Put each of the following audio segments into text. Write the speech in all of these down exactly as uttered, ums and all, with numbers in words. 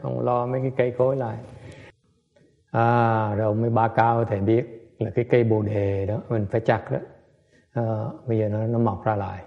Ông lo mấy cái cây cối lại. À, rồi ông mới báo cáo thầy biết là cái cây bồ đề đó mình phải chặt đó. À, bây giờ nó, nó mọc ra lại.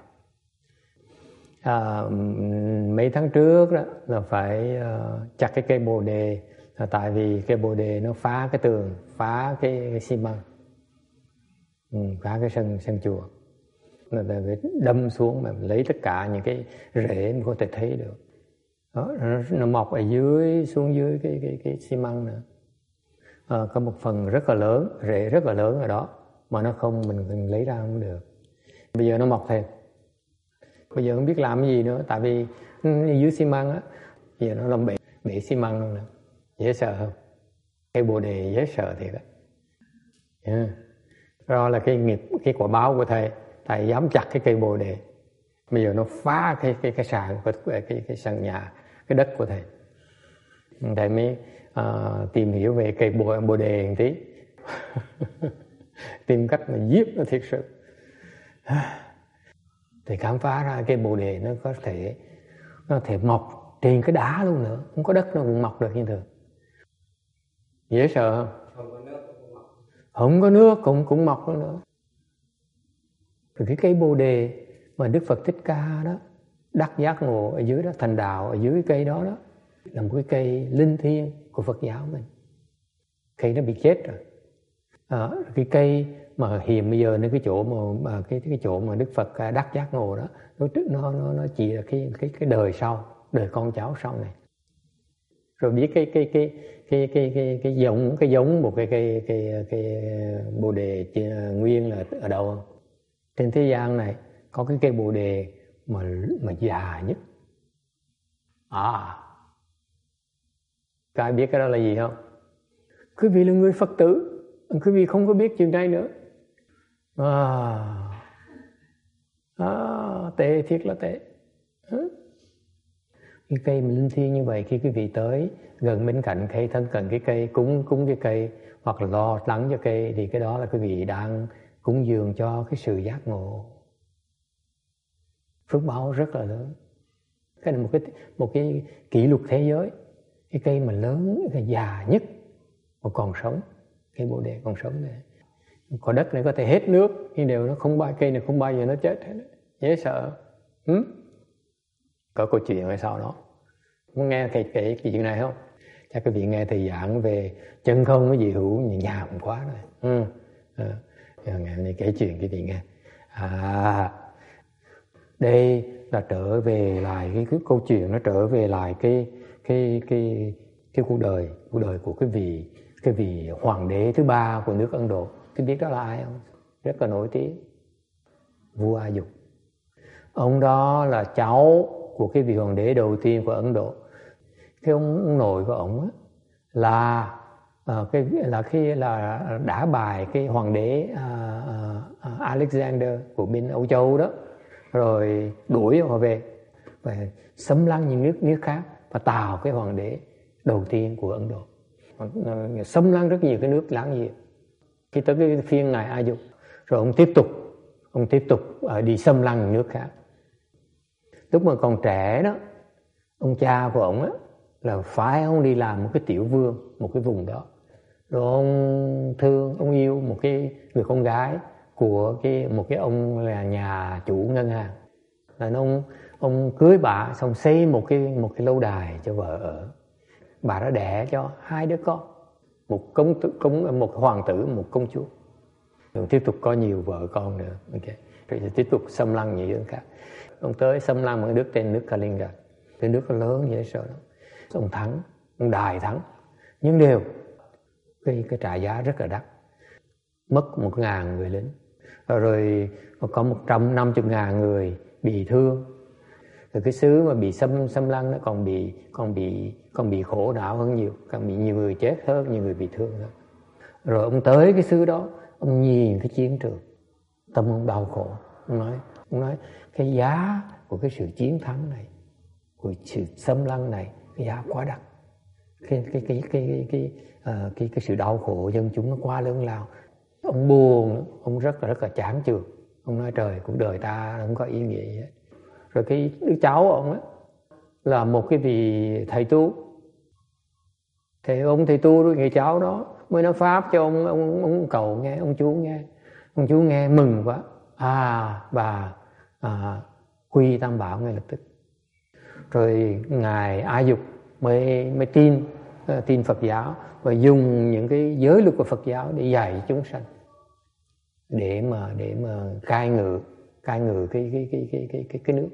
À, mấy tháng trước đó là phải uh, chặt cái cây bồ đề, là tại vì cây bồ đề nó phá cái tường, phá cái, cái xi măng, ừ, phá cái sân sân chùa. Là phải đâm xuống mà lấy tất cả những cái rễ mình có thể thấy được. Đó, nó, nó mọc ở dưới, xuống dưới cái cái cái xi măng nữa. À, có một phần rất là lớn, rễ rất là lớn ở đó mà nó không mình, mình lấy ra không được. Bây giờ nó mọc thêm. Bây giờ không biết làm cái gì nữa, tại vì dưới xi măng á, giờ nó làm bể bể xi măng luôn nữa. Dễ sợ không? Cây bồ đề dễ sợ thiệt á. Yeah. Đó là cái nghiệp, cái quả báo của thầy. Thầy dám chặt cái cây bồ đề. Bây giờ nó phá cái cái cái sàn của cái cái sàn nhà, cái đất của thầy. Thầy mới uh, tìm hiểu về cây bồ, bồ đề một tí. Tìm cách mà giết nó thiệt sự. Thì khám phá ra cây bồ đề nó có thể nó có thể mọc trên cái đá luôn nữa, không có đất nó cũng mọc được như thường. Dễ sợ không? Không có nước cũng mọc. Không có nước cũng cũng mọc nữa. Rồi cái cây bồ đề mà Đức Phật Thích Ca đó đắc giác ngộ ở dưới đó, thành đạo ở dưới cây đó đó, là một cái cây linh thiêng của Phật giáo mình. Cây nó bị chết rồi. À, cái cây mà hiện bây giờ nơi cái chỗ mà, mà cái cái chỗ mà Đức Phật đắc giác ngộ đó, nó nó nó nó chỉ là cái cái cái đời sau, đời con cháu sau này. Rồi biết cái cái cái cái cái cái cái giống cái giống một cái cái cái cái bồ đề nguyên là ở đâu không? Trên thế gian này có cái cây bồ đề mà mà già nhất. À, các ai biết cái đó là gì không? Quý vị là người Phật tử, quý vị không có biết chuyện này nữa. À, à tệ thiệt là tệ. Cái cây mà linh thiêng như vậy, khi quý vị tới gần bên cạnh cây, thân cận cái cây, cúng cúng cái cây hoặc là lo lắng cho cây, thì cái đó là quý vị đang cúng dường cho cái sự giác ngộ. Phước báo rất là lớn. Cái này một cái một cái kỷ lục thế giới. Cái cây mà lớn, cái già nhất mà còn sống, cây bồ đề còn sống này. Có đất này có thể hết nước, nhưng đều nó không bao cây này không bao giờ nó chết hết. Dễ sợ. Ừ? Có câu chuyện hay sao đó. Muốn nghe kể kể cái chuyện này không? Chắc quý vị nghe thầy giảng về chân không cái gì hữu nhà cũng quá rồi. Ừ. À, ngày này kể chuyện quý vị nghe. À, đây là trở về lại cái, cái câu chuyện, nó trở về lại cái cái cái cái cuộc đời cuộc đời của cái vị cái vị hoàng đế thứ ba của nước Ấn Độ. Quý biết đó là ai không? Rất là nổi tiếng. Vua A Dục. Ông đó là cháu của cái vị hoàng đế đầu tiên của Ấn Độ. Cái ông, ông nội của ông á, là uh, cái là khi là đã bài cái hoàng đế uh, uh, Alexander của bên Âu Châu đó, rồi đuổi họ về và xâm lăng những nước nước khác và tạo cái hoàng đế đầu tiên của Ấn Độ. Uh, xâm lăng rất nhiều cái nước láng giềng. Khi tới cái phiên ngài A Dục, rồi ông tiếp tục ông tiếp tục uh, đi xâm lăng những nước khác. Lúc mà còn trẻ đó, ông cha của ông á là phải ông đi làm một cái tiểu vương một cái vùng đó. Rồi ông thương, ông yêu một cái người con gái của cái một cái ông là nhà chủ ngân hàng. Là ông ông cưới bà xong xây một cái một cái lâu đài cho vợ ở. Bà đã đẻ cho hai đứa con, một công công một hoàng tử, một công chúa. Rồi tiếp tục có nhiều vợ con nữa. Okay. Rồi tiếp tục xâm lăng những nước khác. Ông tới xâm lăng một nước tên nước Kalinga. Cái nước nó lớn dễ sợ lắm. Ông thắng, ông đài thắng. Nhưng đều cái, cái trả giá rất là đắt. Mất một ngàn người lính. Rồi, rồi có một trăm năm mươi ngàn người bị thương. Rồi cái xứ mà bị xâm xâm lăng nó còn bị còn bị còn bị khổ não hơn nhiều, còn bị nhiều người chết hơn, nhiều người bị thương hơn. Rồi ông tới cái xứ đó, ông nhìn cái chiến trường, tâm ông đau khổ. Ông nói, ông nói cái giá của cái sự chiến thắng này, của sự xâm lăng này, cái giá quá đắt. Cái cái cái cái cái cái, uh, cái, cái sự đau khổ dân chúng nó quá lớn lao. Ông buồn, ông rất là rất là chán chường. Ông nói trời, cuộc đời ta không có ý nghĩa gì hết. Rồi cái đứa cháu ông ấy là một cái vị thầy tu, Thì ông thầy tu người cháu đó mới nói pháp cho ông ông ông cậu nghe, ông chú nghe. Ông chú nghe mừng quá. À bà à, quy Tam Bảo ngay lập tức. Rồi ngài A Dục mới mới tin tin Phật giáo và dùng những cái giới luật của Phật giáo để dạy chúng sanh, để mà để mà cai ngự cai ngự cái cái cái cái cái cái, cái nước.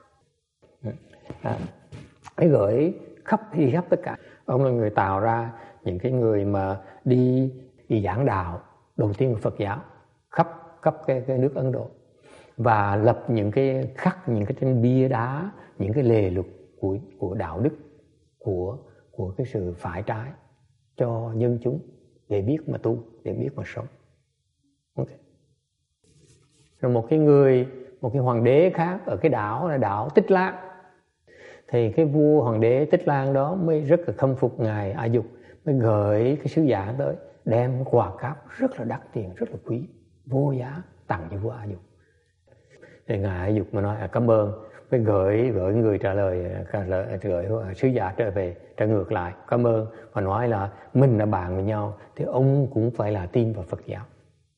À, cái gửi khắp đi khắp tất cả. Ông là người tạo ra những cái người mà đi đi giảng đạo đầu tiên của Phật giáo khắp khắp cái, cái nước Ấn Độ, và lập những cái khắc những cái trên bia đá những cái lề luật của của đạo đức, của của cái sự phải trái cho nhân chúng để biết mà tu, để biết mà sống. Okay. Rồi một cái người một cái hoàng đế khác ở cái đảo là đảo Tích Lan, thì cái vua hoàng đế Tích Lan đó mới rất là khâm phục ngài A Dục, mới gửi cái sứ giả tới đem quà cáp rất là đắt tiền, rất là quý, vô giá tặng cho vua A Dục. Thì ngài A Dục mà nói à, cảm ơn, mới gửi gửi người trả lời, trả lời gửi sứ giả trở về trả ngược lại cảm ơn, và nói là mình là bạn với nhau thì ông cũng phải là tin vào Phật giáo.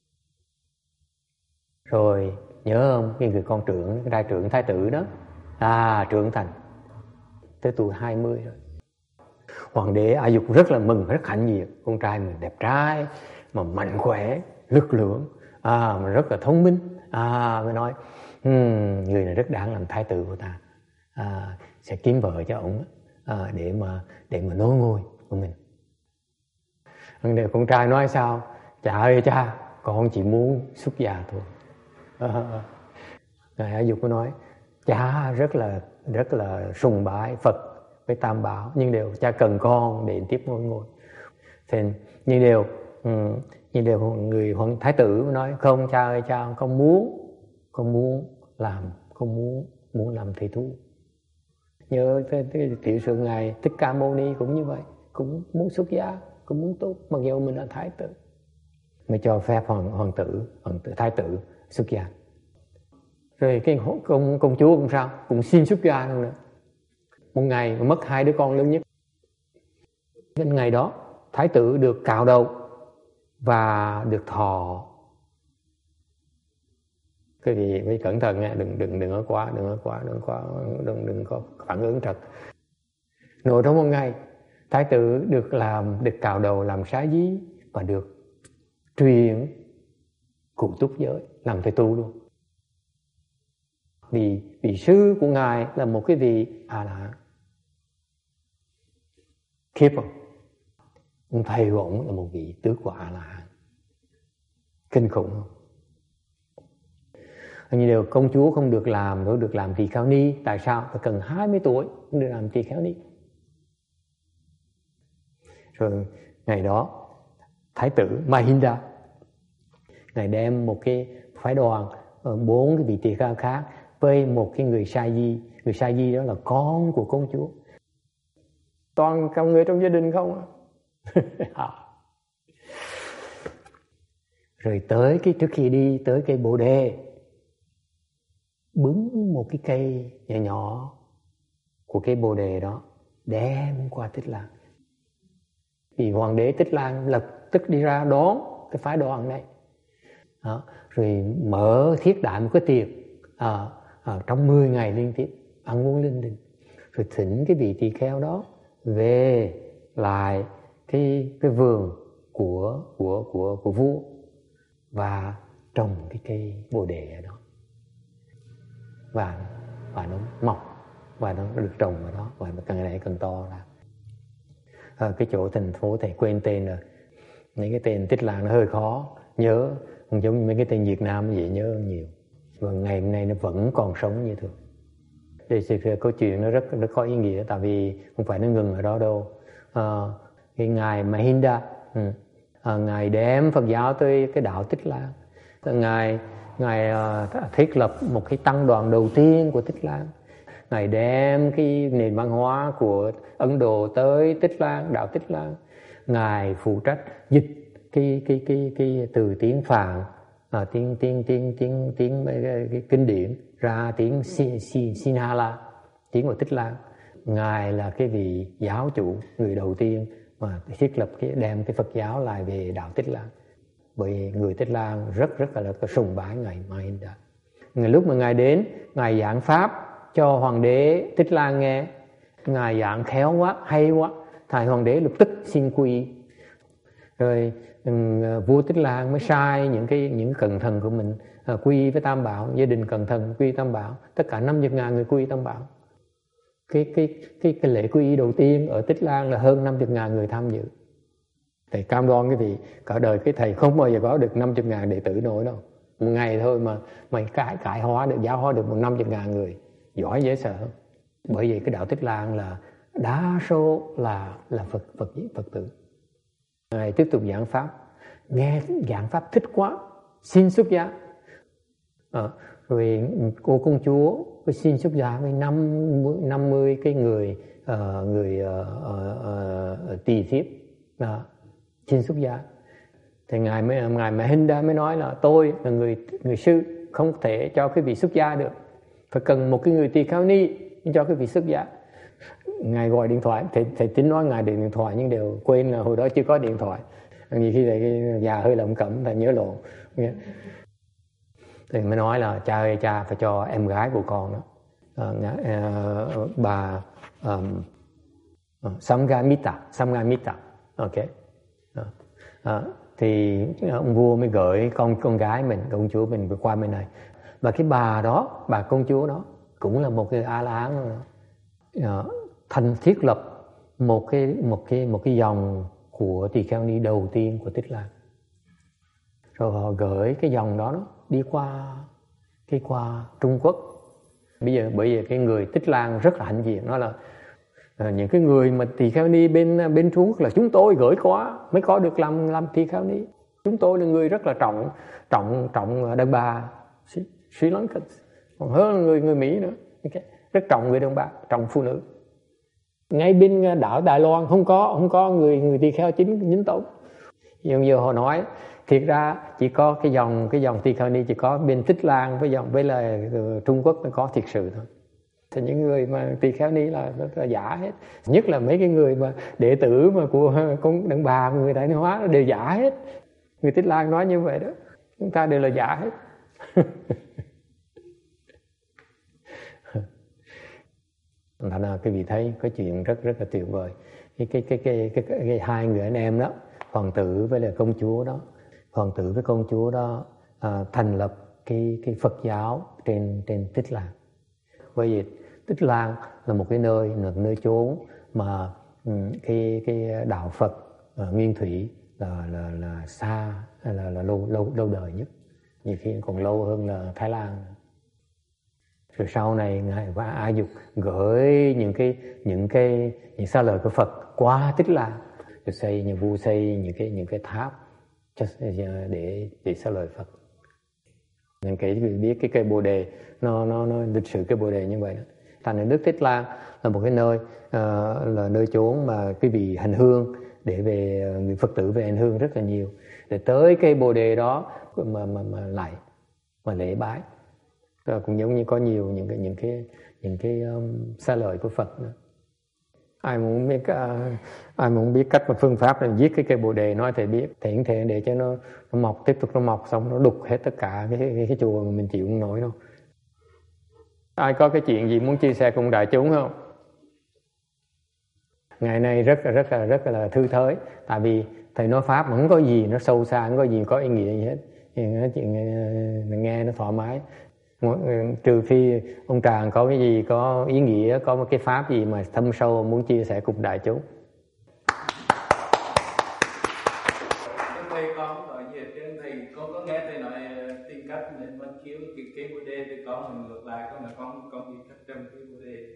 Rồi nhớ không, cái người con trưởng, cái đại trưởng thái tử đó, à trưởng thành tới tuổi hai mươi rồi. Hoàng đế A Dục rất là mừng, rất hãnh diện, con trai mình đẹp trai mà mạnh khỏe, lực lượng, à mà rất là thông minh, à mới nói um, người này rất đáng làm thái tử của ta, à, sẽ kiếm vợ cho ông à, để mà để mà nối ngôi của mình. Con trai nói sao? Cha ơi cha, con chỉ muốn xuất gia thôi. À, ngài A Dục có nói cha rất là rất là sùng bái Phật với Tam Bảo, nhưng đều cha cần con để tiếp ngôi ngôi. Thì nhưng đều um, nhưng đều người hoàng thái tử nói không cha ơi cha, con muốn con muốn làm không muốn muốn làm thầy tu. Nhớ cái tiểu sử ngài Thích Ca Mâu Ni cũng như vậy, cũng muốn xuất gia, cũng muốn tu, mặc dù mình là thái tử, mới cho phép hoàng hoàng tử hoàng tử thái tử xuất gia. Rồi cái công công chúa cũng sao, cũng xin xuất gia luôn nữa. Một ngày mất hai đứa con lớn nhất. Đến ngày đó thái tử được cạo đầu và được thọ. Cái gì phải cẩn thận nha, đừng đừng đừng có quá, đừng có quá, đừng quá, đừng đừng có phản ứng trật. Nội trong một ngày, thái tử được làm được cạo đầu làm xá dí và được truyền cụ túc giới, làm thầy tu luôn. Vì vị sư của ngài là một cái vị à là khiếp không? Ông thầy của ông là một vị tứ quả là kinh khủng không? Như điều công chúa không được làm, đâu được làm tỳ kheo ni. Tại sao? Phải cần hai mươi tuổi không được làm tỳ kheo ni. Rồi ngày đó thái tử Mahinda, ngài đem một cái phái đoàn bốn cái vị tỳ kheo khác với một cái người sa di. Người sa di đó là con của công chúa, toàn cả người trong gia đình không à. Rồi tới cái trước khi đi tới cây bồ đề, bứng một cái cây nhỏ nhỏ của cây bồ đề đó đem qua Tích Lan. Vì hoàng đế Tích Lan lập tức đi ra đón cái phái đoàn này đó, rồi mở thiết đại một cái tiệc à, à, trong mười ngày liên tiếp ăn uống linh đình, rồi thỉnh cái vị tỳ kheo đó về lại cái cái vườn của của của của vua và trồng cái cây bồ đề ở đó, và và nó mọc và nó được trồng ở đó, và nó càng ngày càng to ra. À, cái chỗ thành phố thầy quên tên rồi, những cái tên Tích Lan nó hơi khó nhớ, không giống như mấy cái tên Việt Nam vậy nhớ nhiều. Và ngày hôm nay nó vẫn còn sống như thường. Đây là câu chuyện nó rất rất có ý nghĩa, tại vì không phải nó ngừng ở đó đâu. À, cái ngài Mahinda, ừ, à, ngài đem Phật giáo tới cái đạo Tích Lan. Ngài ngài uh, thiết lập một cái tăng đoàn đầu tiên của Tích Lan. Ngài đem cái nền văn hóa của Ấn Độ tới Tích Lan, đạo Tích Lan. Ngài phụ trách dịch cái cái cái cái từ tiếng Phạn, à, tiếng tiếng tiếng tiếng tiếng cái, cái kinh điển ra tiếng Sinhala, tiếng của Tích Lan. Ngài là cái vị giáo chủ người đầu tiên mà thiết lập cái đem cái Phật giáo lại về đạo Tích Lan. Bởi người Tích Lan rất rất là, là sùng bái ngài Mahinda. Ngày lúc mà ngài đến, ngài giảng pháp cho hoàng đế Tích Lan nghe, ngài giảng khéo quá, hay quá, thầy hoàng đế lập tức xin quy. Rồi vua Tích Lan mới sai những cái những cận thần của mình à, quy với Tam Bảo, gia đình cận thần quy Tam Bảo, tất cả năm mươi ngàn người quy Tam Bảo. Cái cái cái cái lễ quy y đầu tiên ở Tích Lan là hơn năm mươi ngàn người tham dự. Thầy cam đoan cái gì cả đời cái thầy không bao giờ có được năm mươi ngàn đệ tử nổi đâu. Một ngày thôi mà mày cải cải hóa được, giáo hóa được một năm mươi ngàn người, giỏi dễ sợ. Bởi vì cái đạo Tích Lan là đa số là là Phật Phật Phật tử. Ngài tiếp tục giảng pháp, nghe giảng pháp thích quá, xin xuất gia. À, rồi cô công chúa với xin xuất gia với năm mươi cái người uh, người uh, uh, uh, tỳ thiếp uh, xin xuất gia. Thì ngài mới ngài Mahinda mới nói là tôi là người người sư không thể cho cái vị xuất gia được, phải cần một cái người tỳ kheo ni cho cái vị xuất gia. Ngài gọi điện thoại, thầy, thầy tính nói ngài điện thoại nhưng đều quên là hồi đó chưa có điện thoại. Nhiều khi thầy già hơi lẩm cẩm, thầy nhớ lộn. Thì mới nói là cha ơi cha phải cho em gái của con đó, uh, uh, bà um, uh, Samgamita, Samgamita, ok. Uh, uh, thì ông vua mới gửi con con gái mình, công chúa mình qua bên này. Và cái bà đó, bà công chúa đó cũng là một cái A La Hán uh, thành thiết lập một cái một cái một cái dòng của tỳ kheo ni đầu tiên của Tích Lan. Rồi họ gửi cái dòng đó, đó đi qua cái qua Trung Quốc. Bây giờ bởi vì cái người Tích Lan rất là hãnh diện, nói là uh, những cái người mà tỳ kheo ni bên bên Trung Quốc là chúng tôi gửi quá mới có được làm làm tỳ kheo ni. Chúng tôi là người rất là trọng trọng trọng đàn bà Sri Lanka, còn hơn người người Mỹ nữa, okay. Rất trọng người đàn bà, trọng phụ nữ. Ngay bên đảo Đài Loan không có không có người người tỳ kheo chính chính tông. Nhưng giờ họ nói thiệt ra chỉ có cái dòng cái dòng tỳ kheo ni chỉ có bên Tích Lan với dòng với là Trung Quốc mới có thiệt sự thôi. Thì những người mà tỳ kheo ni là, là giả hết. Nhất là mấy cái người mà đệ tử mà của con đàn bà người Đại Hóa hóa đều giả hết. Người Tích Lan nói như vậy đó, chúng ta đều là giả hết. Thành ra cái vị thấy có chuyện rất rất là tuyệt vời. Cái cái cái cái cái, cái, cái hai người anh em đó, hoàng tử với là công chúa đó, hoàng tử với công chúa đó à, thành lập cái cái Phật giáo trên trên Tích Lan. Bởi vì Tích Lan là một cái nơi là nơi chốn mà um, cái cái đạo Phật uh, nguyên thủy là là là xa là là lâu lâu lâu đời nhất, nhiều khi còn lâu hơn là Thái Lan. Rồi sau này ngài và A Dục gửi những cái những cái những xa lời của Phật qua Tích Lan, rồi xây nhà vua xây những cái những cái tháp để để xa lời Phật. Những cái biết cái cây Bồ Đề nó nó nó lịch sử cây Bồ Đề như vậy đó. Thành ra nước Tích Lan là một cái nơi uh, là nơi chốn mà quý vị hành hương để về người Phật tử về hành hương rất là nhiều, để tới cây Bồ Đề đó mà mà mà lại mà lễ bái. Rồi cũng giống như có nhiều những cái những cái những cái um, xa lời của Phật nữa. Ai muốn biết uh, ai muốn biết cách mà phương pháp là viết cái cây Bồ Đề nói thầy biết, thầy thể để cho nó nó mọc, tiếp tục nó mọc xong nó đục hết tất cả cái cái, cái chùa mà mình chịu không nổi đâu. Ai có cái chuyện gì muốn chia sẻ cùng đại chúng không? Ngày nay rất là rất là rất là thư thới, tại vì thầy nói pháp mà không có gì nó sâu xa, không có gì có ý nghĩa gì hết, thì nói chuyện nghe nó thoải mái. Trừ phi ông Tràng có cái gì có ý nghĩa, có một cái pháp gì mà thâm sâu muốn chia sẻ cùng đại chúng. Thầy con nói gì trên thầy con có nghe thầy nói tìm cách để mà cứu cái cây Bồ Đề thì con mình ngược lại con là con con bị cách trồng cây Bồ Đề.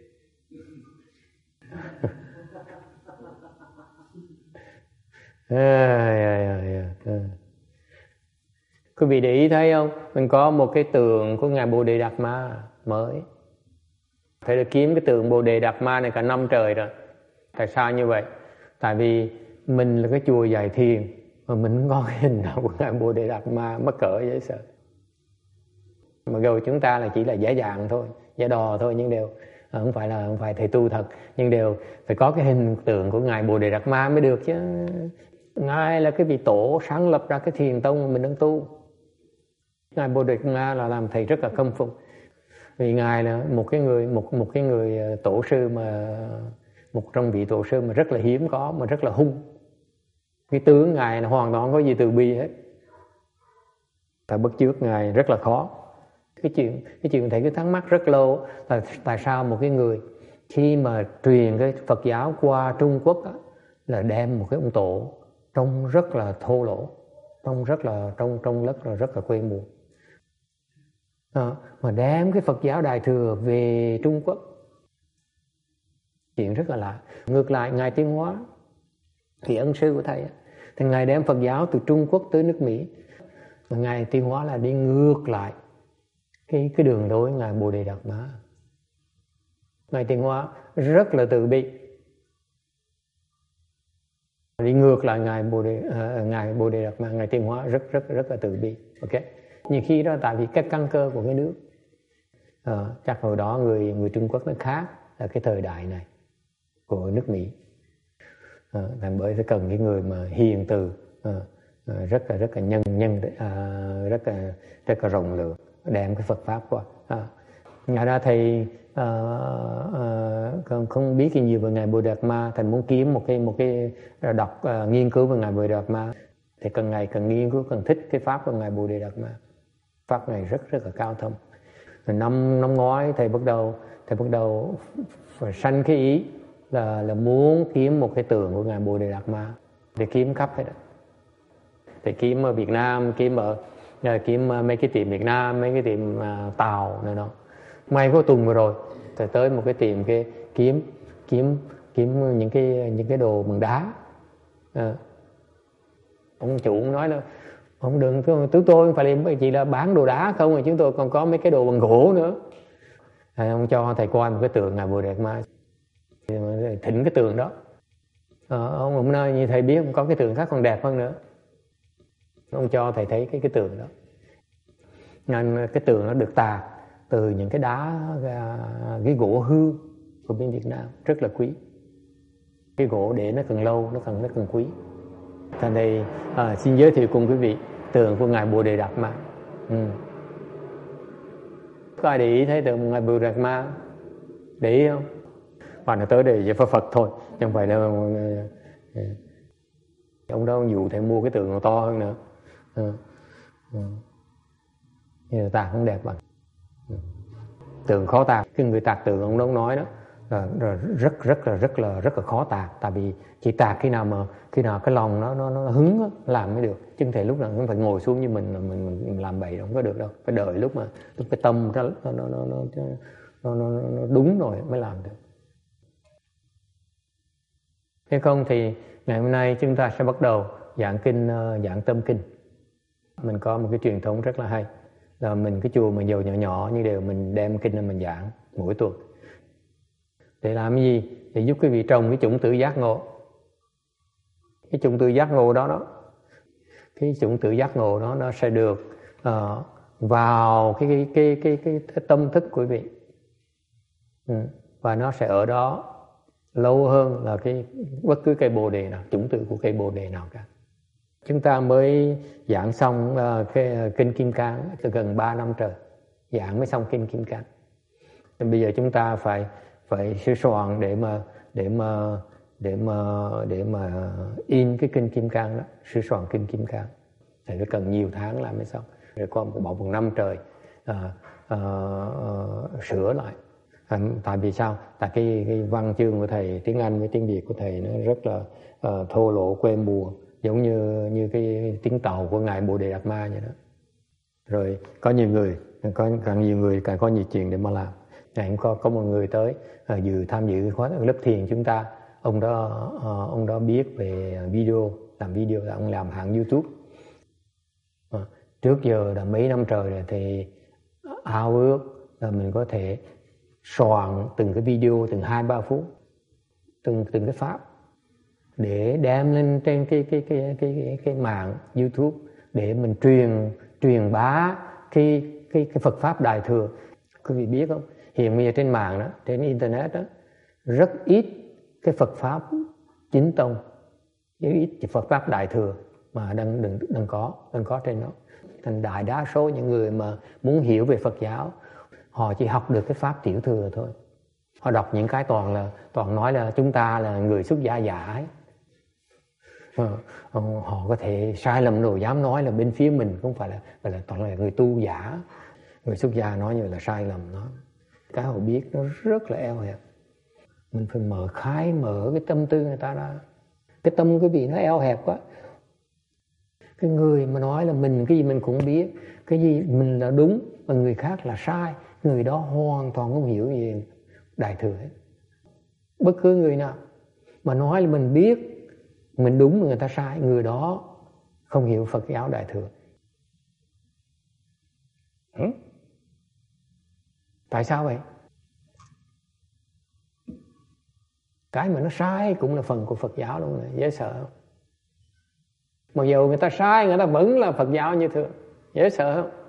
à, à, à, à. Quý vị để ý thấy không? Mình có một cái tượng của Ngài Bồ Đề Đạt Ma mới. Phải được kiếm cái tượng Bồ Đề Đạt Ma này cả năm trời rồi. Tại sao như vậy? Tại vì mình là cái chùa dạy thiền mà mình không có cái hình nào của Ngài Bồ Đề Đạt Ma, mắc cỡ dễ sợ. Mà rồi chúng ta là chỉ là giả dạng thôi, giả đò thôi, nhưng đều không phải là không phải thầy tu thật, nhưng đều phải có cái hình tượng của ngài Bồ Đề Đạt Ma mới được chứ. Ngài là cái vị tổ sáng lập ra cái thiền tông mà mình đang tu. Ngài Bồ Đề Đạt Ma là làm thầy rất là khâm phục, vì ngài là một cái người một một cái người tổ sư mà một trong vị tổ sư mà rất là hiếm có, mà rất là hung. Cái tướng ngài là hoàn toàn không có gì từ bi hết, tại bắt chước ngài rất là khó. Cái chuyện cái chuyện thầy cứ thắc mắc rất lâu là tại sao một cái người khi mà truyền cái Phật giáo qua Trung Quốc á, là đem một cái ông tổ trông rất là thô lỗ, trông rất là trông trông rất là rất là quê mùa, à, mà đem cái Phật giáo Đại Thừa về Trung Quốc, chuyện rất là lạ. Ngược lại ngài Tiến Hóa, thì ân sư của thầy, thì ngài đem Phật giáo từ Trung Quốc tới nước Mỹ, mà ngài Tiến Hóa là đi ngược lại cái cái đường lối ngài Bồ Đề Đạt Ma. Ngài Tiến Hóa rất là từ bi, đi ngược lại ngài Bồ Đề uh, ngài Bồ Đề Đạt Ma. Ngài Tiến Hóa rất rất rất là từ bi. Ok, nhưng khi đó tại vì cái căn cơ của cái nước, uh, chắc hồi đó người người Trung Quốc nó khác là cái thời đại này của nước Mỹ, uh, làm bởi phải cần cái người mà hiền từ, uh, uh, rất là rất là nhân nhân uh, rất là rất là rộng lượng, đem cái Phật pháp qua. À, ngài ra thầy uh, uh, không, không biết gì nhiều về ngài Bồ Đề Đạt Ma, thành muốn kiếm một cái một cái đọc uh, nghiên cứu về ngài Bồ Đề Đạt Ma, thì cần ngày cần nghiên cứu, cần thích cái pháp của ngài Bồ Đề Đạt Ma. Pháp này rất rất là cao thâm. Rồi năm năm ngoái thầy bắt đầu thầy bắt đầu phải sanh cái ý là là muốn kiếm một cái tượng của ngài Bồ Đề Đạt Ma, để kiếm khắp hết. Thầy kiếm ở Việt Nam, kiếm ở kiếm mấy cái tiệm Việt Nam, mấy cái tiệm uh, Tàu này đó. May có tuần vừa rồi thầy tới một cái tiệm cái kiếm kiếm kiếm những cái những cái đồ bằng đá. À, ông chủ nói là ông đừng, chúng tôi không phải là chỉ là bán đồ đá không, mà chúng tôi còn có mấy cái đồ bằng gỗ nữa. À, ông cho thầy coi một cái tượng ngài Bồ Đề Đạt Ma, thỉnh cái tượng đó. À, ông ông nói như thầy biết có cái tượng khác còn đẹp hơn nữa. Ông cho thầy thấy cái cái tượng đó. Nên cái tượng nó được tạc từ những cái đá, cái gỗ hư của bên Việt Nam, rất là quý. Cái gỗ để nó càng lâu nó càng nó càng quý. Thành đây à, xin giới thiệu cùng quý vị tượng của ngài Bồ Đề Đạt Ma. Ừ. Có ai để ý thấy tượng ngài Bồ Đề Đạt Ma? Để ý không? Bạn là tới đây chỉ Phật Phật thôi, chứ không phải là ông đó dụ thầy mua cái tượng còn to hơn nữa. Ừ. Ừ. Nhưng tạc không đẹp bằng. Ừ. Tượng khó tạc, cái người tạc tượng ông đó nói đó là, là rất rất là rất là rất là khó tạc, tại vì chỉ tạc khi nào mà khi nào cái lòng nó nó nó hứng đó, làm mới được, chứ không thể lúc nào cũng phải ngồi xuống như mình mình mình, mình làm bậy không có được đâu, phải đợi lúc mà lúc cái tâm nó nó nó nó, nó, nó, nó, nó đúng rồi mới làm được. Nếu không thì ngày hôm nay chúng ta sẽ bắt đầu giảng kinh, giảng tâm kinh. Mình có một cái truyền thống rất là hay là mình cái chùa mình giàu nhỏ nhỏ nhưng đều mình đem kinh ra mình giảng mỗi tuần. Để làm cái gì? Để giúp quý vị trồng cái chủng tử giác ngộ. Cái chủng tử giác ngộ đó đó, cái chủng tử giác ngộ đó nó sẽ được uh, vào cái cái, cái cái cái cái tâm thức của quý vị, ừ. Và nó sẽ ở đó lâu hơn là cái bất cứ cây bồ đề nào, chủng tử của cây bồ đề nào cả. Chúng ta mới giảng xong uh, cái uh, kinh Kim Cang từ gần ba năm trời, giảng mới xong kinh Kim Cang. Bây giờ chúng ta phải phải sửa soạn để mà để mà để mà để mà in cái kinh Kim Cang đó, sửa soạn kinh Kim Cang thì phải cần nhiều tháng làm mới xong. Rồi qua một bộ một năm trời uh, uh, uh, sửa lại. À, tại vì sao? Tại cái, cái văn chương của thầy tiếng Anh với tiếng Việt của thầy nó rất là uh, thô lỗ quê mùa, giống như như cái tiếng Tàu của ngài Bồ Đề Đạt Ma vậy đó. Rồi có nhiều người, có càng nhiều người càng có nhiều chuyện để mà làm. Ngày hôm có có một người tới uh, dự tham dự khóa lớp thiền chúng ta. Ông đó uh, ông đó biết về video, làm video là ông làm hãng YouTube. Uh, trước giờ là mấy năm trời rồi thì ao ước là mình có thể soạn từng cái video từng hai ba phút, từng từng cái pháp để đem lên trên cái cái cái cái cái, cái mạng YouTube để mình truyền truyền bá cái cái cái Phật pháp Đại Thừa. Quý vị biết không? Hiện bây giờ trên mạng đó, trên internet đó, rất ít cái Phật pháp chính tông, rất ít Phật pháp đại thừa mà đang đừng đừng có, đừng có trên đó. Thành đại đa số những người mà muốn hiểu về Phật giáo, họ chỉ học được cái pháp tiểu thừa thôi. Họ đọc những cái toàn là toàn nói là chúng ta là người xuất gia giả ấy. Họ có thể sai lầm rồi dám nói là bên phía mình không phải là, phải là toàn là người tu giả. Người xuất gia nói như là sai lầm đó. Cái họ biết nó rất là eo hẹp. Mình phải mở khai mở cái tâm tư người ta ra. Cái tâm quý vị nó eo hẹp quá. Cái người mà nói là mình cái gì mình cũng biết, cái gì mình là đúng và người khác là sai, người đó hoàn toàn không hiểu gì đại thừa hết. Bất cứ người nào mà nói là mình biết, mình đúng mà người ta sai, người đó không hiểu Phật giáo đại thừa. Ừ? Tại sao vậy? Cái mà nó sai cũng là phần của Phật giáo luôn này, dễ sợ không? Mặc dù người ta sai, người ta vẫn là Phật giáo như thường, dễ sợ không?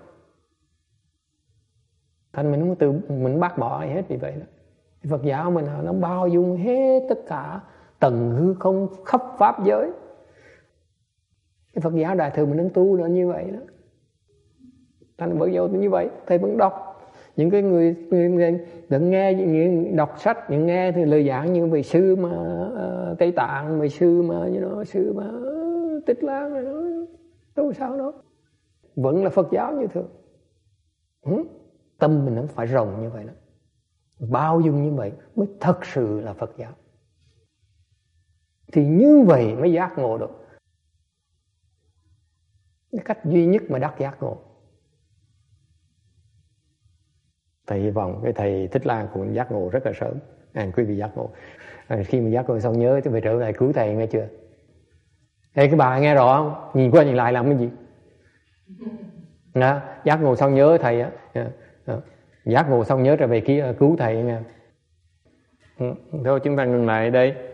Thành mình không từ mình bác bỏ hết vì vậy đó. Phật giáo mình nó bao dung hết tất cả tầng hư không khắp pháp giới. Cái Phật giáo đại thừa mình đang tu nó như vậy đó. Thành vẫn vô như vậy, thầy vẫn đọc những cái người, người, người đừng nghe những đọc sách, những nghe thì lời giảng như vị sư mà uh, Tây Tạng, vị sư mà như nó sư mà uh, Tích Lan này nó đâu sao đó vẫn là Phật giáo như thường. Ừ? Tâm mình nó phải rộng như vậy đó, bao dung như vậy mới thật sự là Phật giáo. Thì như vậy mới giác ngộ được. Cái cách duy nhất mà đắc giác ngộ. Thầy hy vọng cái thầy Thích Lan cũng giác ngộ rất là sớm. À, quý vị giác ngộ. À, khi mà giác ngộ xong nhớ phải trở lại cứu thầy nghe chưa? Ê, cái bà nghe rõ không? Nhìn qua nhìn lại làm cái gì? Đó, giác ngộ xong nhớ thầy á. Giác ngộ xong nhớ trở về kia cứu thầy nghe. Thôi chúng ta ngừng lại đây.